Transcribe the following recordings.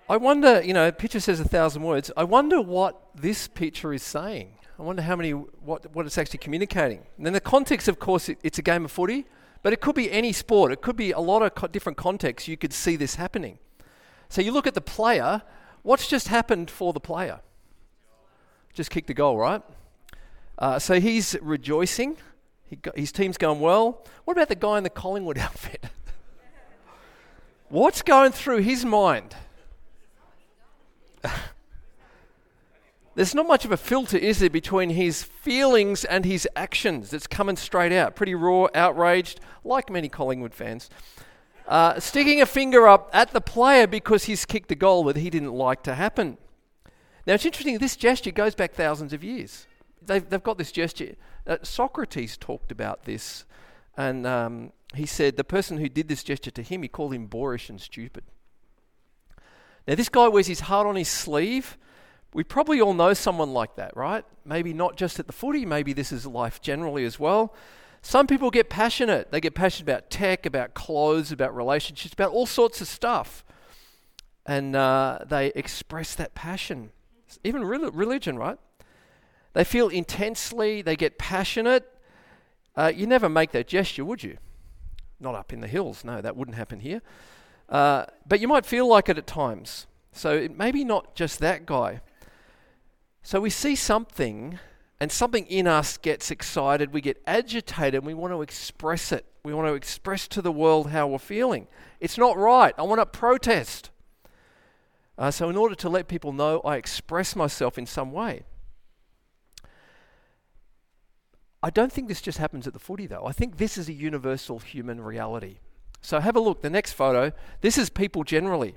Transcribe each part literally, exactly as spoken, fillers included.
I wonder, you know, a picture says a thousand words. I wonder what this picture is saying. I wonder how many, what, what it's actually communicating. And in the context, of course, it, it's a game of footy, but it could be any sport. It could be a lot of co- different contexts. You could see this happening. So you look at the player, what's just happened for the player? Just kicked a goal, right? Uh, so he's rejoicing. He got, his team's going well. What about the guy in the Collingwood outfit? What's going through his mind? There's not much of a filter, is there, between his feelings and his actions. It's coming straight out. Pretty raw, outraged, like many Collingwood fans. Uh, sticking a finger up at the player because he's kicked a goal that he didn't like to happen. Now, it's interesting, this gesture goes back thousands of years. They've, they've got this gesture. Uh, Socrates talked about this, and um, he said the person who did this gesture to him, he called him boorish and stupid. Now, this guy wears his heart on his sleeve. We probably all know someone like that, right? Maybe not just at the footy, maybe this is life generally as well. Some people get passionate. They get passionate about tech, about clothes, about relationships, about all sorts of stuff. And uh, they express that passion. Even re- religion, right? They feel intensely, they get passionate. Uh, you never make that gesture, would you? Not up in the hills. No, that wouldn't happen here. Uh, but you might feel like it at times. So it maybe not just that guy. So we see something, and something in us gets excited, we get agitated, and we want to express it. We want to express to the world how we're feeling. It's not right. I want to protest. Uh, so in order to let people know, I express myself in some way. I don't think this just happens at the footy, though. I think this is a universal human reality. So have a look, the next photo. This is people generally.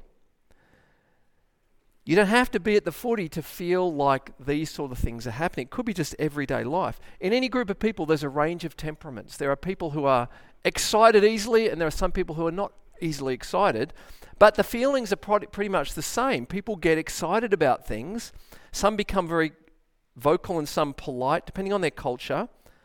You don't have to be at the footy to feel like these sort of things are happening. It could be just everyday life. In any group of people, there's a range of temperaments. There are people who are excited easily, and there are some people who are not easily excited. But the feelings are pretty much the same. People get excited about things. Some become very vocal and some polite, depending on their culture.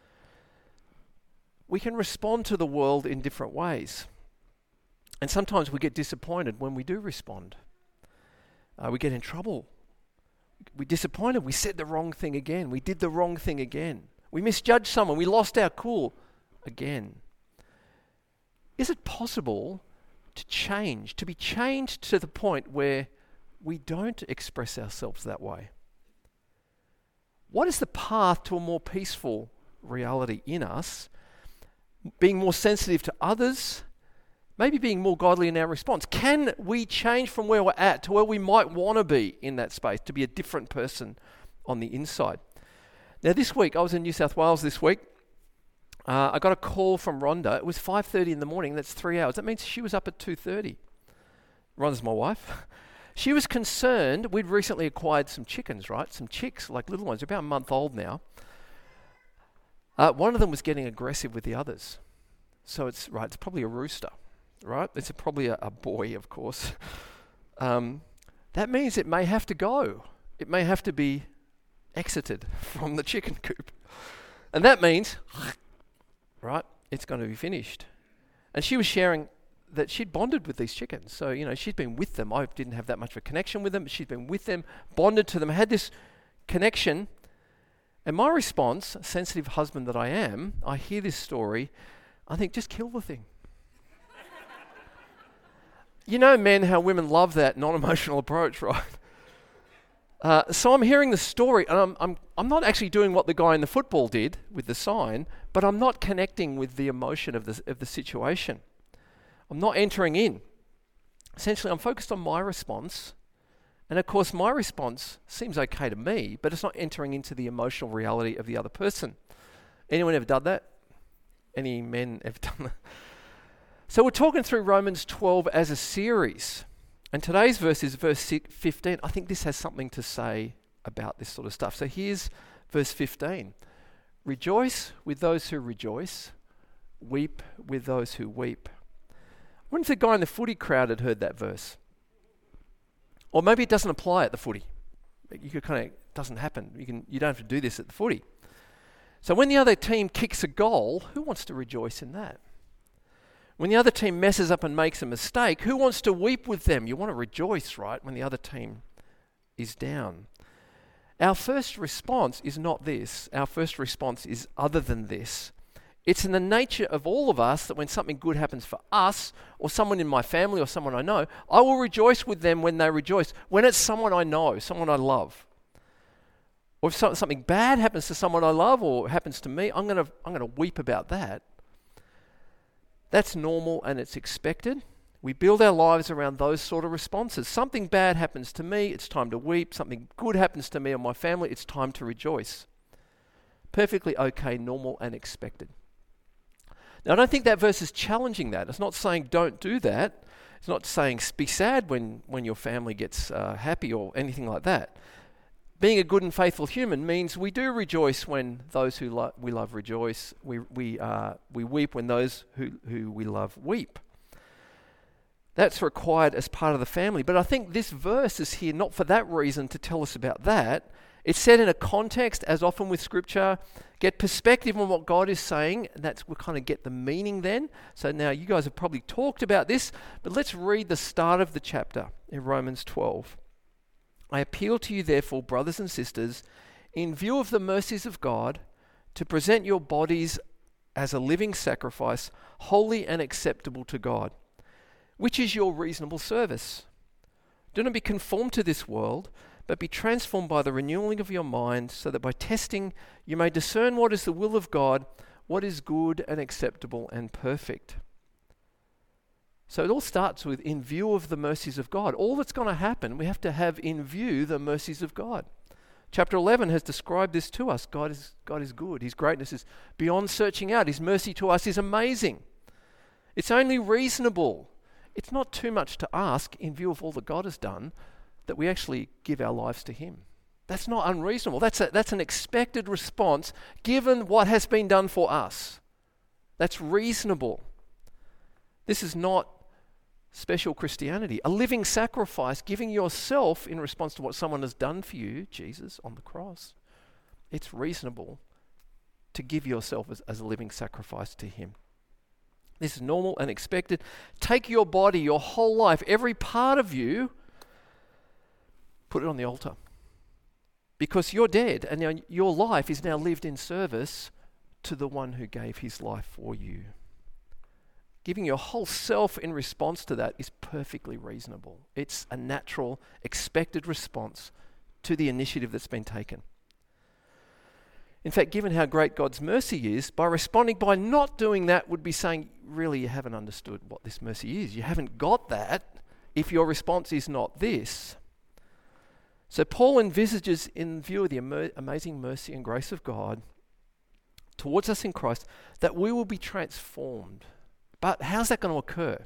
We can respond to the world in different ways. And sometimes we get disappointed when we do respond. Uh, we get in trouble. We're disappointed. We said the wrong thing again. We did the wrong thing again. We misjudged someone. We lost our cool again. Is it possible to change, to be changed to the point where we don't express ourselves that way? What is the path to a more peaceful reality in us? Being more sensitive to others, maybe being more godly in our response. Can we change from where we're at to where we might want to be in that space, to be a different person on the inside? Now this week, I was in New South Wales this week. Uh, I got a call from Rhonda. It was five thirty in the morning. That's three hours. That means she was up at two thirty. Rhonda's my wife. She was concerned. We'd recently acquired some chickens, right? Some chicks, like little ones. They're about a month old now. Uh, one of them was getting aggressive with the others. So it's, right, it's probably a rooster, right? It's a, probably a, a boy, of course. Um, that means it may have to go. It may have to be exited from the chicken coop. And that means, right, it's going to be finished. And she was sharing that she'd bonded with these chickens. So, you know, she'd been with them. I didn't have that much of a connection with them, but she'd been with them, bonded to them, had this connection. And my response, sensitive husband that I am, I hear this story, I think, just kill the thing. You know, men, how women love that non-emotional approach, right? Uh, so I'm hearing the story, and I'm, I'm, I'm not actually doing what the guy in the football did with the sign, but I'm not connecting with the emotion of the, of the situation. I'm not entering in. Essentially, I'm focused on my response. And of course, my response seems okay to me, but it's not entering into the emotional reality of the other person. Anyone ever done that? Any men ever done that? So we're talking through Romans twelve as a series. And today's verse is verse fifteen. I think this has something to say about this sort of stuff. So here's verse fifteen. Rejoice with those who rejoice. Weep with those who weep. I wonder if the guy in the footy crowd had heard that verse. Or maybe it doesn't apply at the footy. You could kind of, it doesn't happen. You can, you don't have to do this at the footy. So when the other team kicks a goal, who wants to rejoice in that? When the other team messes up and makes a mistake, who wants to weep with them? You want to rejoice, right, when the other team is down. Our first response is not this. Our first response is other than this. It's in the nature of all of us that when something good happens for us or someone in my family or someone I know, I will rejoice with them when they rejoice. When it's someone I know, someone I love. Or if something bad happens to someone I love or happens to me, I'm going to I'm going to weep about that. That's normal and it's expected. We build our lives around those sort of responses. Something bad happens to me, it's time to weep. Something good happens to me or my family, it's time to rejoice. Perfectly okay, normal and expected. Now, I don't think that verse is challenging that. It's not saying don't do that. It's not saying be sad when, when your family gets uh, happy or anything like that. Being a good and faithful human means we do rejoice when those who lo- we love rejoice. We we uh, we weep when those who, who we love weep. That's required as part of the family. But I think this verse is here not for that reason to tell us about that. It's said in a context, as often with Scripture, get perspective on what God is saying, and that's we'll kind of get the meaning then. So now you guys have probably talked about this, but let's read the start of the chapter in Romans twelve. I appeal to you, therefore, brothers and sisters, in view of the mercies of God, to present your bodies as a living sacrifice, holy and acceptable to God, which is your reasonable service. Do not be conformed to this world, but be transformed by the renewing of your mind, so that by testing you may discern what is the will of God, what is good and acceptable and perfect. So it all starts with in view of the mercies of God. All that's going to happen, we have to have in view the mercies of God. Chapter eleven has described this to us. God is, God is good. His greatness is beyond searching out. His mercy to us is amazing. It's only reasonable. It's not too much to ask in view of all that God has done that we actually give our lives to Him. That's not unreasonable. That's a, that's an expected response given what has been done for us. That's reasonable. This is not special Christianity. A living sacrifice, giving yourself in response to what someone has done for you, Jesus, on the cross. It's reasonable to give yourself as, as a living sacrifice to Him. This is normal and expected. Take your body, your whole life, every part of you, put it on the altar. Because you're dead and now your life is now lived in service to the one who gave His life for you. Giving your whole self in response to that is perfectly reasonable. It's a natural, expected response to the initiative that's been taken. In fact, given how great God's mercy is, by responding by not doing that would be saying, really, you haven't understood what this mercy is. You haven't got that if your response is not this. So Paul envisages, in view of the am- amazing mercy and grace of God towards us in Christ, that we will be transformed. But how's that going to occur?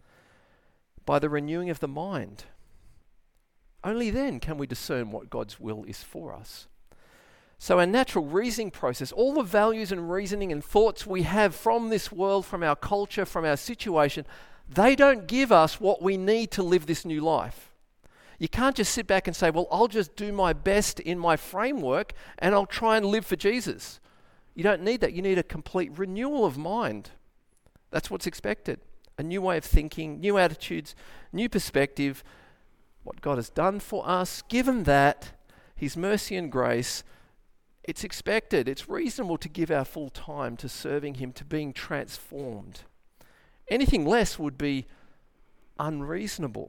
By the renewing of the mind. Only then can we discern what God's will is for us. So our natural reasoning process, all the values and reasoning and thoughts we have from this world, from our culture, from our situation, they don't give us what we need to live this new life. You can't just sit back and say, well, I'll just do my best in my framework and I'll try and live for Jesus. You don't need that. You need a complete renewal of mind. That's what's expected. A new way of thinking, new attitudes, new perspective. What God has done for us, given that, His mercy and grace, it's expected, it's reasonable to give our full time to serving Him, to being transformed. Anything less would be unreasonable.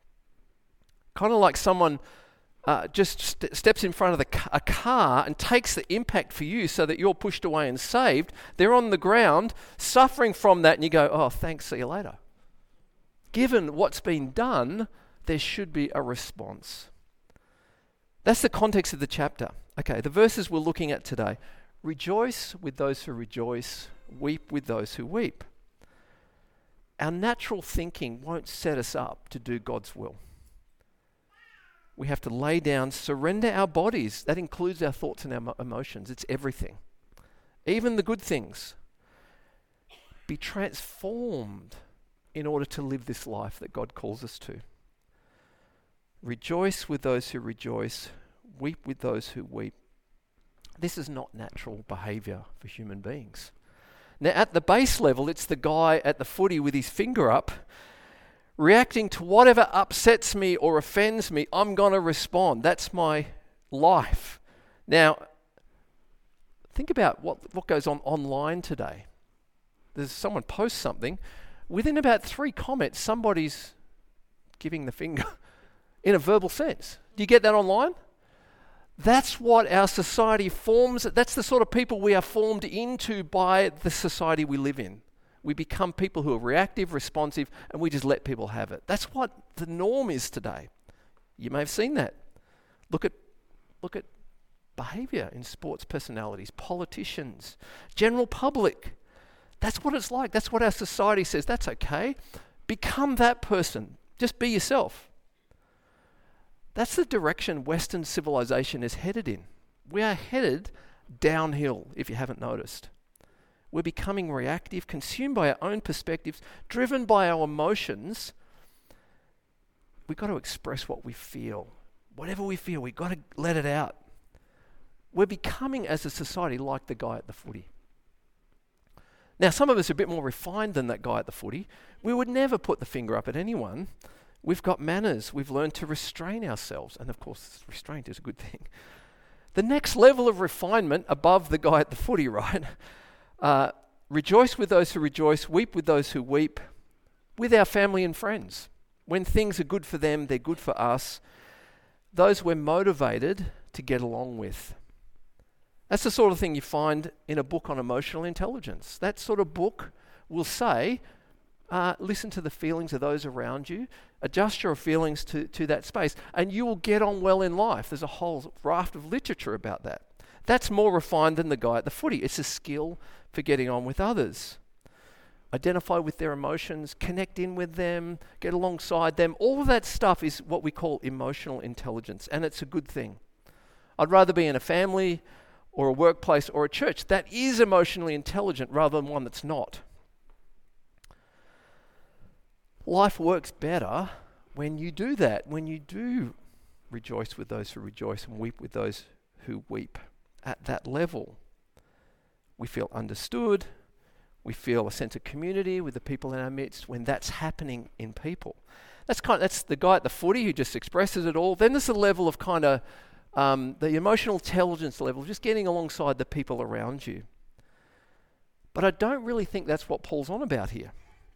Kind of like someone uh, just st- steps in front of the ca- a car and takes the impact for you so that you're pushed away and saved. They're on the ground suffering from that and you go, oh, thanks, see you later. Given what's been done, there should be a response. That's the context of the chapter. Okay, the verses we're looking at today. Rejoice with those who rejoice, weep with those who weep. Our natural thinking won't set us up to do God's will. We have to lay down, surrender our bodies. That includes our thoughts and our emotions. It's everything. Even the good things. Be transformed in order to live this life that God calls us to. Rejoice with those who rejoice, weep with those who weep. This is not natural behavior for human beings. Now, at the base level, it's the guy at the footy with his finger up, reacting to whatever upsets me or offends me. I'm going to respond. That's my life. Now, think about what, what goes on online today. There's someone posts something. Within about three comments, somebody's giving the finger in a verbal sense. Do you get that online? That's what our society forms. That's the sort of people we are formed into by the society we live in. We become people who are reactive, responsive, and we just let people have it. That's what the norm is today. You may have seen that. Look at, look at behaviour in sports personalities, politicians, general public. That's what it's like. That's what our society says. That's okay. Become that person. Just be yourself. That's the direction Western civilization is headed in. We are headed downhill, if you haven't noticed. We're becoming reactive, consumed by our own perspectives, driven by our emotions. We've got to express what we feel. Whatever we feel, we've got to let it out. We're becoming, as a society, like the guy at the footy. Now, some of us are a bit more refined than that guy at the footy. We would never put the finger up at anyone. We've got manners. We've learned to restrain ourselves. And of course, restraint is a good thing. The next level of refinement above the guy at the footy, right? Uh, rejoice with those who rejoice, weep with those who weep, with our family and friends. When things are good for them, they're good for us. Those we're motivated to get along with. That's the sort of thing you find in a book on emotional intelligence. That sort of book will say, uh, listen to the feelings of those around you, adjust your feelings to, to that space, and you will get on well in life. There's a whole raft of literature about that. That's more refined than the guy at the footy. It's a skill for getting on with others. Identify with their emotions, connect in with them, get alongside them. All of that stuff is what we call emotional intelligence, and it's a good thing. I'd rather be in a family or a workplace or a church that is emotionally intelligent rather than one that's not. Life works better when you do that, when you do rejoice with those who rejoice and weep with those who weep. At that level, we feel understood, we feel a sense of community with the people in our midst when that's happening in people. That's kind of, that's the guy at the footy who just expresses it all. Then there's a level of kind of um, the emotional intelligence level, just getting alongside the people around you. But I don't really think that's what Paul's on about here.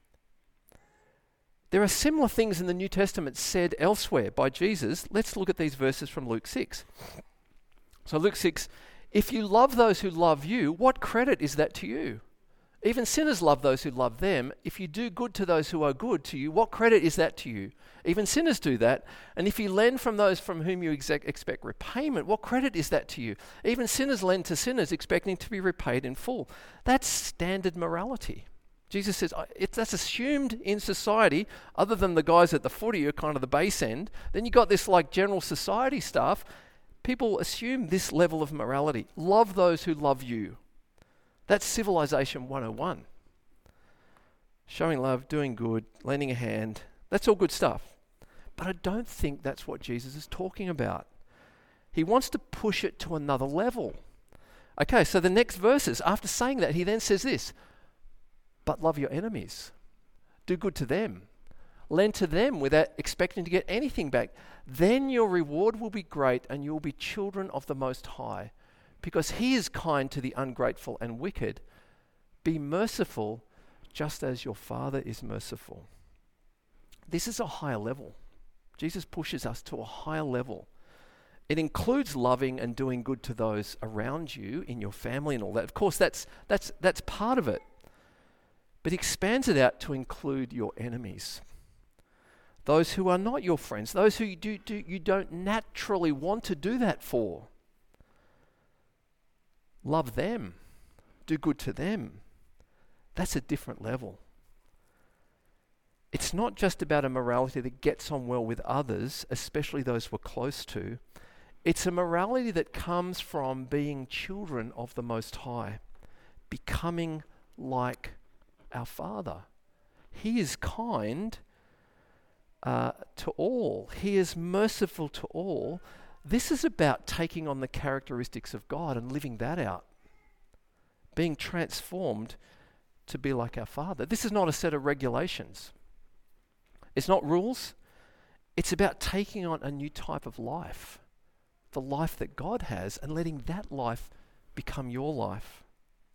There are similar things in the New Testament said elsewhere by Jesus. Let's look at these verses from Luke six. So Luke six, if you love those who love you, what credit is that to you? Even sinners love those who love them. If you do good to those who are good to you, what credit is that to you? Even sinners do that. And if you lend from those from whom you exec- expect repayment, what credit is that to you? Even sinners lend to sinners expecting to be repaid in full. That's standard morality. Jesus says, it's, that's assumed in society, other than the guys at the footy who are kind of the base end. Then you got this like general society stuff. People assume this level of morality. Love those who love you. That's civilization one oh one. Showing love, doing good, lending a hand. That's all good stuff. But I don't think that's what Jesus is talking about. He wants to push it to another level. Okay, so the next verses, after saying that, he then says this, but love your enemies. Do good to them. Lend to them without expecting to get anything back. Then your reward will be great and you will be children of the Most High, because he is kind to the ungrateful and wicked. Be merciful just as your Father is merciful. This is a higher level. Jesus pushes us to a higher level. It includes loving and doing good to those around you, in your family and all that. Of course, that's that's that's part of it. But he expands it out to include your enemies. Those who are not your friends, those who you, do, do, you don't naturally want to do that for. Love them. Do good to them. That's a different level. It's not just about a morality that gets on well with others, especially those we're close to. It's a morality that comes from being children of the Most High, becoming like our Father. He is kind uh, to all. He is merciful to all. This is about taking on the characteristics of God and living that out. Being transformed to be like our Father. This is not a set of regulations. It's not rules. It's about taking on a new type of life, the life that God has, and letting that life become your life.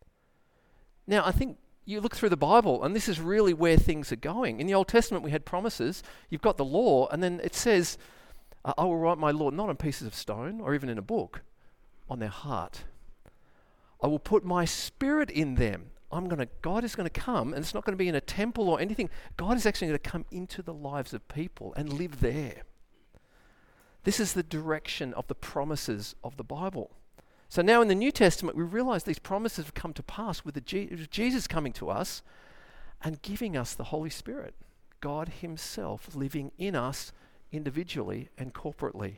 Now, I think you look through the Bible, and this is really where things are going. In the Old Testament, we had promises. You've got the law, and then it says, uh, I will write my law not on pieces of stone or even in a book, on their heart. I will put my spirit in them. I'm going to, God is going to come, and it's not going to be in a temple or anything. God is actually going to come into the lives of people and live there. This is the direction of the promises of the Bible. So now in the New Testament, we realize these promises have come to pass with the Je- Jesus coming to us and giving us the Holy Spirit, God himself living in us individually and corporately.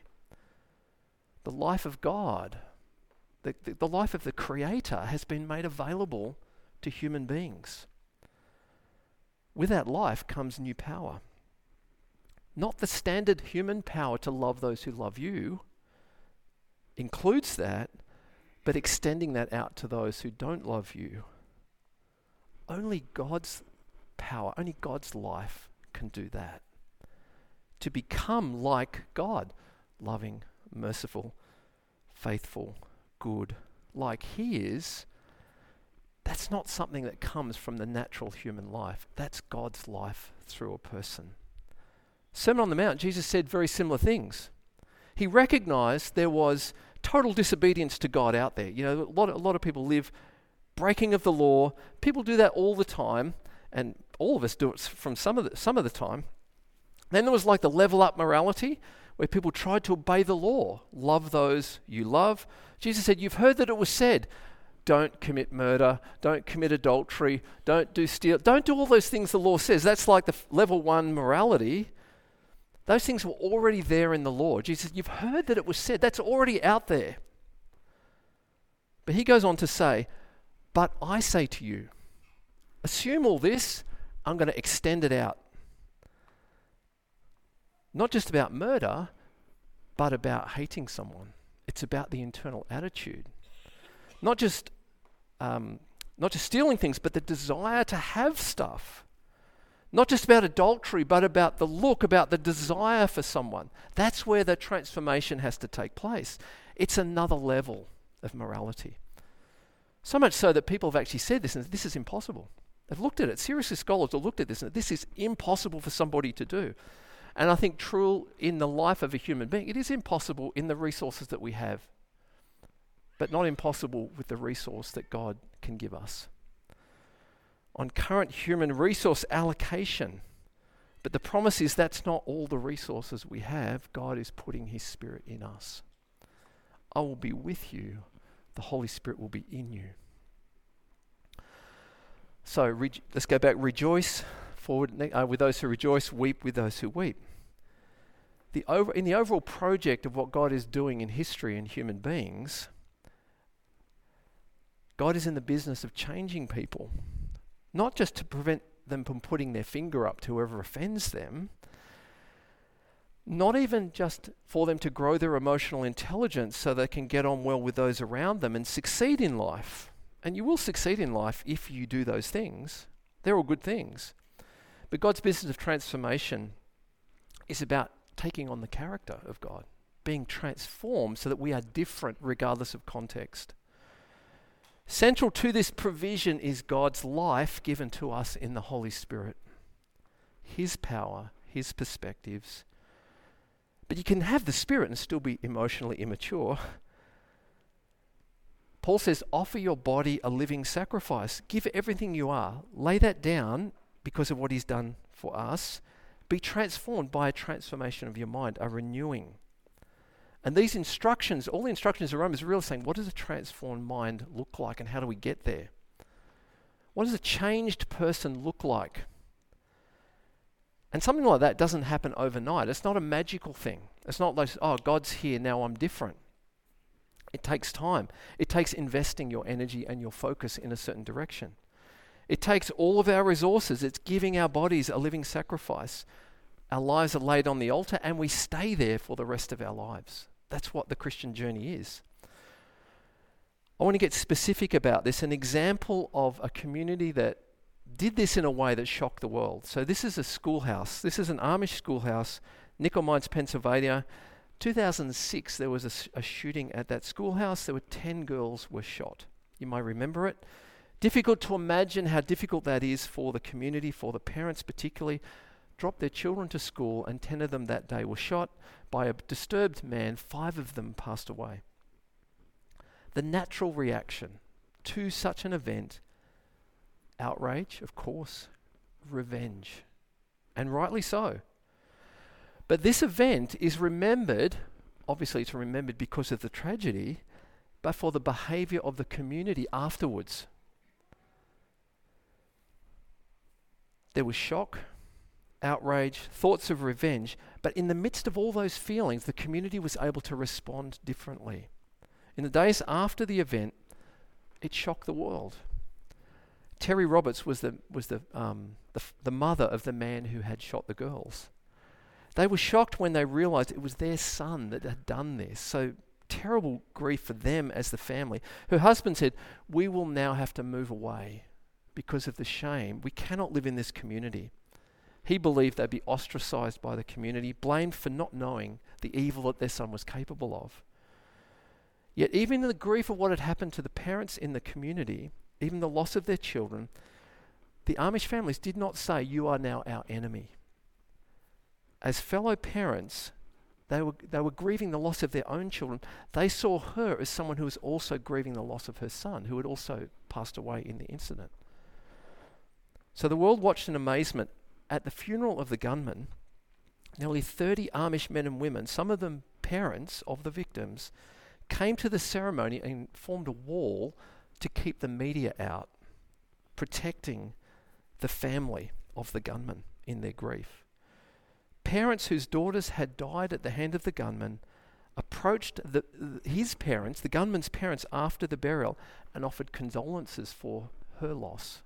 The life of God, the, the, the life of the Creator has been made available to human beings. With that life comes new power. Not the standard human power to love those who love you, includes that, but extending that out to those who don't love you. Only God's power, only God's life can do that. To become like God, loving, merciful, faithful, good, like he is, that's not something that comes from the natural human life. That's God's life through a person. Sermon on the Mount, Jesus said very similar things. He recognized there was total disobedience to God out there. You know, a lot of, a lot of people live breaking of the law. People do that all the time, and all of us do it from some of the, some of the time. Then there was like the level up morality, where people tried to obey the law. Love those you love. Jesus said, you've heard that it was said, don't commit murder, don't commit adultery, don't do steal, don't do all those things the law says. That's like the f- level one morality. Those things were already there in the law. Jesus said, you've heard that it was said. That's already out there. But he goes on to say, but I say to you, assume all this, I'm going to extend it out. Not just about murder, but about hating someone. It's about the internal attitude. Not just um, not just stealing things, but the desire to have stuff. Not just about adultery, but about the look, about the desire for someone. That's where the transformation has to take place. It's another level of morality. So much so that people have actually said this, and this is impossible. They've looked at it. Seriously, scholars have looked at this, and this is impossible for somebody to do. And I think true in the life of a human being, it is impossible in the resources that we have, but not impossible with the resource that God can give us. On current human resource allocation, but the promise is that's not all the resources we have. God is putting his Spirit in us. I will be with you. The Holy Spirit will be in you. So re- let's go back. Rejoice forward uh, with those who rejoice, weep with those who weep. The over, in the overall project of what God is doing in history and human beings, God is in the business of changing people, not just to prevent them from putting their finger up to whoever offends them, not even just for them to grow their emotional intelligence so they can get on well with those around them and succeed in life. And you will succeed in life if you do those things. They're all good things. But God's business of transformation is about taking on the character of God, being transformed so that we are different regardless of context. Central to this provision is God's life given to us in the Holy Spirit. His power, his perspectives. But you can have the Spirit and still be emotionally immature. Paul says, offer your body a living sacrifice. Give everything you are. Lay that down because of what he's done for us. Be transformed by a transformation of your mind, a renewing. And these instructions, all the instructions in Rome is really saying, what does a transformed mind look like and how do we get there? What does a changed person look like? And something like that doesn't happen overnight. It's not a magical thing. It's not like, oh, God's here, now I'm different. It takes time. It takes investing your energy and your focus in a certain direction. It takes all of our resources. It's giving our bodies a living sacrifice. Our lives are laid on the altar and we stay there for the rest of our lives. That's what the Christian journey is. I want to get specific about this. An example of a community that did this in a way that shocked the world. So this is a schoolhouse. This is an Amish schoolhouse, Nickel Mines, Pennsylvania. two thousand six, there was a, a shooting at that schoolhouse. There were ten girls were shot. You might remember it. Difficult to imagine how difficult that is for the community, for the parents particularly. Dropped their children to school, and ten of them that day were shot by a disturbed man. Five of them passed away. The natural reaction to such an event, outrage, of course, revenge, and rightly so. But this event is remembered, obviously it's remembered because of the tragedy, but for the behavior of the community afterwards. There was shock, outrage, thoughts of revenge, but in the midst of all those feelings, the community was able to respond differently. In the days after the event, it shocked the world. Terry Roberts was the was the um, the, f- the mother of the man who had shot the girls. They were shocked when they realized it was their son that had done this. So terrible grief for them as the family. Her husband said, "We will now have to move away because of the shame. We cannot live in this community." He believed they'd be ostracized by the community, blamed for not knowing the evil that their son was capable of. Yet even in the grief of what had happened to the parents in the community, even the loss of their children, the Amish families did not say, "You are now our enemy." As fellow parents, they were they were grieving the loss of their own children. They saw her as someone who was also grieving the loss of her son, who had also passed away in the incident. So the world watched in amazement. At the funeral of the gunman, nearly thirty Amish men and women, some of them parents of the victims, came to the ceremony and formed a wall to keep the media out, protecting the family of the gunman in their grief. Parents whose daughters had died at the hand of the gunman approached the, his parents, the gunman's parents, after the burial and offered condolences for her loss.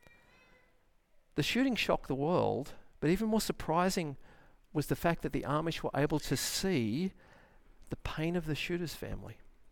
The shooting shocked the world, but even more surprising was the fact that the Amish were able to see the pain of the shooter's family.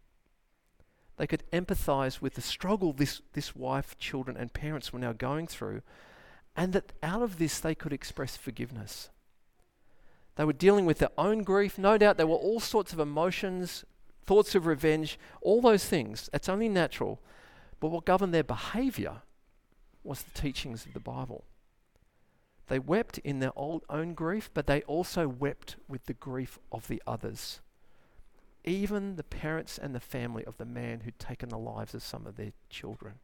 They could empathize with the struggle this, this wife, children, and parents were now going through, and that out of this they could express forgiveness. They were dealing with their own grief. No doubt there were all sorts of emotions, thoughts of revenge, all those things. That's only natural. But what governed their behavior was the teachings of the Bible. They wept in their old, own grief, but they also wept with the grief of the others. Even the parents and the family of the man who'd taken the lives of some of their children.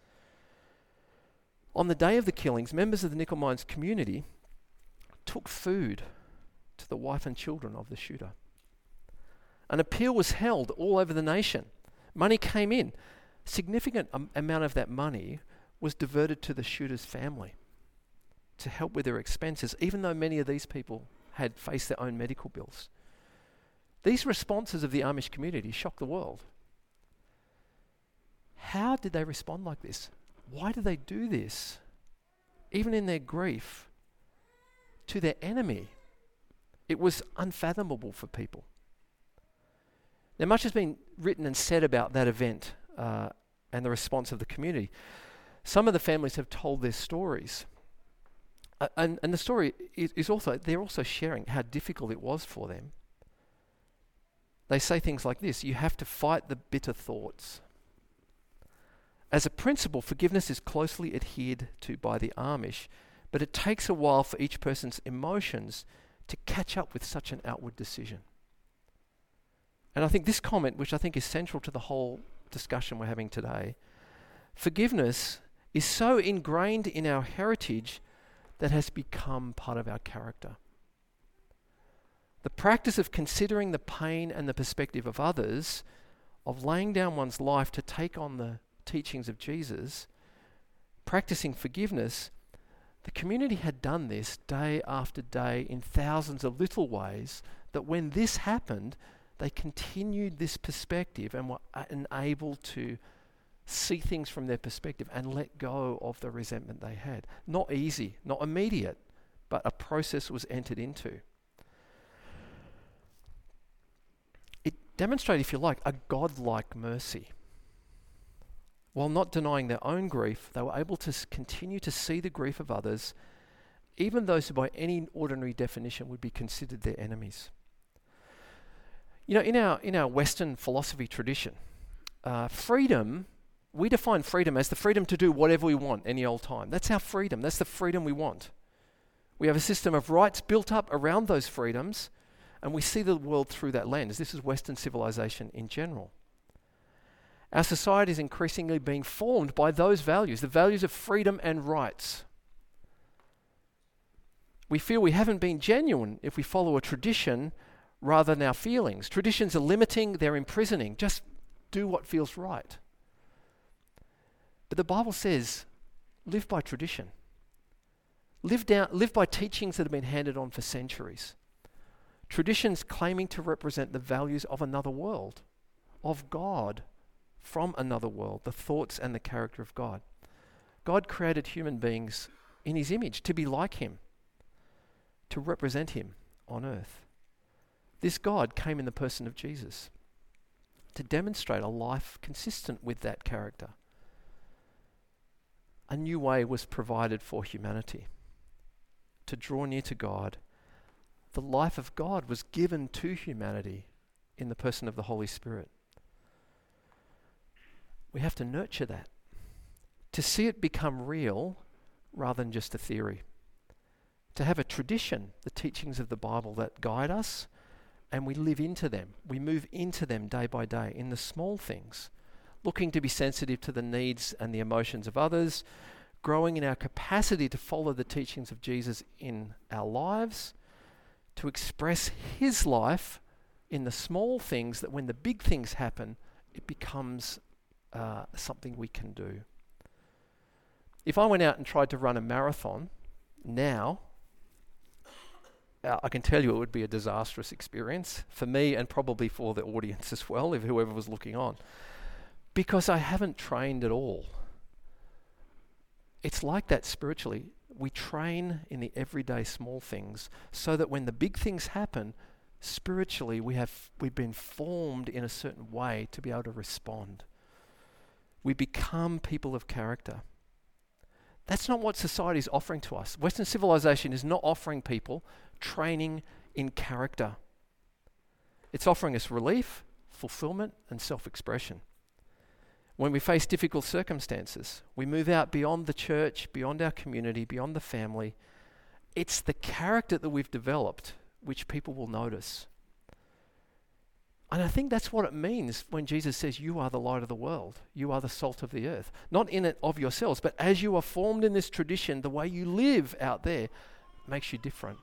On the day of the killings, members of the Nickel Mines community took food to the wife and children of the shooter. An appeal was held all over the nation. Money came in. A significant um, amount of that money was diverted to the shooter's family to help with their expenses, even though many of these people had faced their own medical bills. These responses of the Amish community shocked the world. How did they respond like this? Why did they do this, even in their grief, to their enemy? It was unfathomable for people. Now, much has been written and said about that event uh, and the response of the community. Some of the families have told their stories. Uh, and, and the story is, is also, they're also sharing how difficult it was for them. They say things like this: you have to fight the bitter thoughts. As a principle, forgiveness is closely adhered to by the Amish, but it takes a while for each person's emotions to catch up with such an outward decision. And I think this comment, which I think is central to the whole discussion we're having today, forgiveness is so ingrained in our heritage that has become part of our character. The practice of considering the pain and the perspective of others, of laying down one's life to take on the teachings of Jesus, practicing forgiveness, the community had done this day after day in thousands of little ways, that when this happened, they continued this perspective and were enabled to see things from their perspective and let go of the resentment they had. Not easy, not immediate, but a process was entered into. It demonstrated, if you like, a godlike mercy. While not denying their own grief, they were able to s- continue to see the grief of others, even those who by any ordinary definition would be considered their enemies. You know, in our in our Western philosophy tradition, uh, freedom, we define freedom as the freedom to do whatever we want any old time. That's our freedom. That's the freedom we want. We have a system of rights built up around those freedoms, and we see the world through that lens. This is Western civilization in general. Our society is increasingly being formed by those values, the values of freedom and rights. We feel we haven't been genuine if we follow a tradition rather than our feelings. Traditions are limiting, they're imprisoning. Just do what feels right. But the Bible says, live by tradition. Live down, live by teachings that have been handed on for centuries. Traditions claiming to represent the values of another world, of God, from another world, the thoughts and the character of God. God created human beings in his image to be like him, to represent him on earth. This God came in the person of Jesus to demonstrate a life consistent with that character. A new way was provided for humanity to draw near to God. The life of God was given to humanity in the person of the Holy Spirit. We have to nurture that, to see it become real rather than just a theory. To have a tradition, the teachings of the Bible that guide us, and we live into them. We move into them day by day in the small things, looking to be sensitive to the needs and the emotions of others, growing in our capacity to follow the teachings of Jesus in our lives, to express his life in the small things, that when the big things happen, it becomes uh, something we can do. If I went out and tried to run a marathon now, uh, I can tell you it would be a disastrous experience for me and probably for the audience as well, if whoever was looking on, because I haven't trained at all. It's like that spiritually. We train in the everyday small things so that when the big things happen, spiritually we have we've been formed in a certain way to be able to respond. We become people of character. That's not what society is offering to us. Western civilization is not offering people training in character. It's offering us relief, fulfillment, and self-expression. When we face difficult circumstances, we move out beyond the church, beyond our community, beyond the family. It's the character that we've developed which people will notice. And I think that's what it means when Jesus says, you are the light of the world. You are the salt of the earth. Not in it of yourselves, but as you are formed in this tradition, the way you live out there makes you different.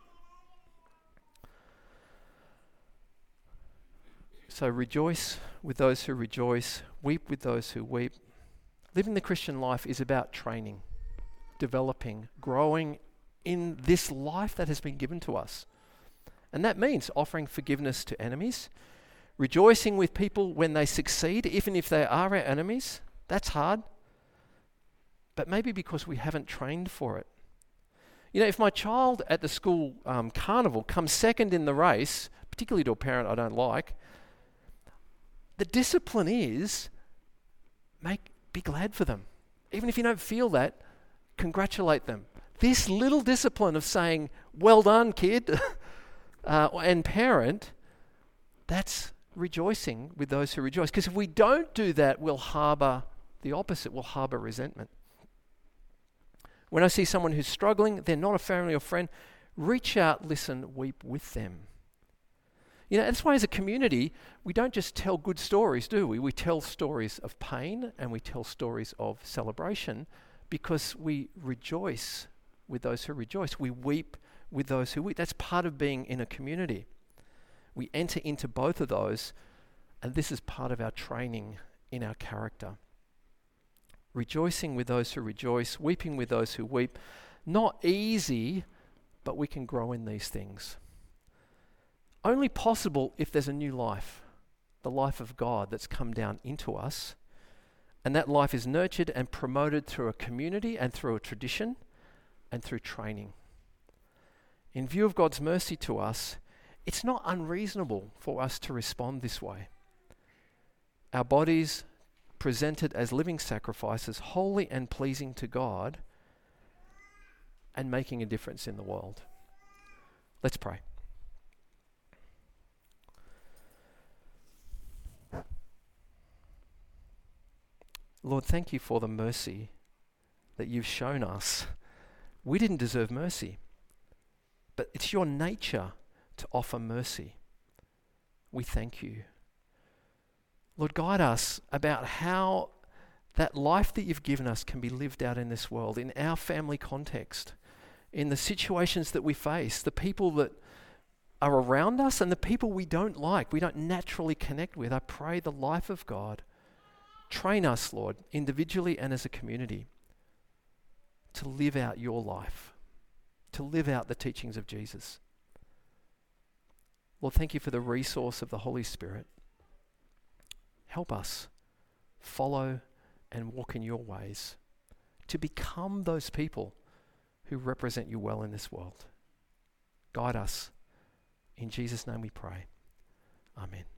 So rejoice with those who rejoice, weep with those who weep. Living the Christian life is about training, developing, growing in this life that has been given to us. And that means offering forgiveness to enemies, rejoicing with people when they succeed, even if they are our enemies. That's hard. But maybe because we haven't trained for it. You know, if my child at the school um, carnival comes second in the race, particularly to a parent I don't like, the discipline is make be glad for them. Even if you don't feel that, congratulate them. This little discipline of saying, well done, kid, uh, and parent, that's rejoicing with those who rejoice. Because if we don't do that, we'll harbour the opposite. We'll harbour resentment. When I see someone who's struggling, they're not a family or friend, reach out, listen, weep with them. You know, that's why as a community, we don't just tell good stories, do we? We tell stories of pain and we tell stories of celebration because we rejoice with those who rejoice. We weep with those who weep. That's part of being in a community. We enter into both of those, and this is part of our training in our character. Rejoicing with those who rejoice, weeping with those who weep. Not easy, but we can grow in these things. Only possible if there's a new life, the life of God that's come down into us, and that life is nurtured and promoted through a community and through a tradition and through training. In view of God's mercy to us, it's not unreasonable for us to respond this way. Our bodies presented as living sacrifices, holy and pleasing to God, and making a difference in the world. Let's pray. Lord, thank you for the mercy that you've shown us. We didn't deserve mercy, but it's your nature to offer mercy. We thank you. Lord, guide us about how that life that you've given us can be lived out in this world, in our family context, in the situations that we face, the people that are around us and the people we don't like, we don't naturally connect with. I pray the life of God. Train us, Lord, individually and as a community, to live out your life, to live out the teachings of Jesus. Lord, thank you for the resource of the Holy Spirit. Help us follow and walk in your ways to become those people who represent you well in this world. Guide us. In Jesus' name we pray. Amen.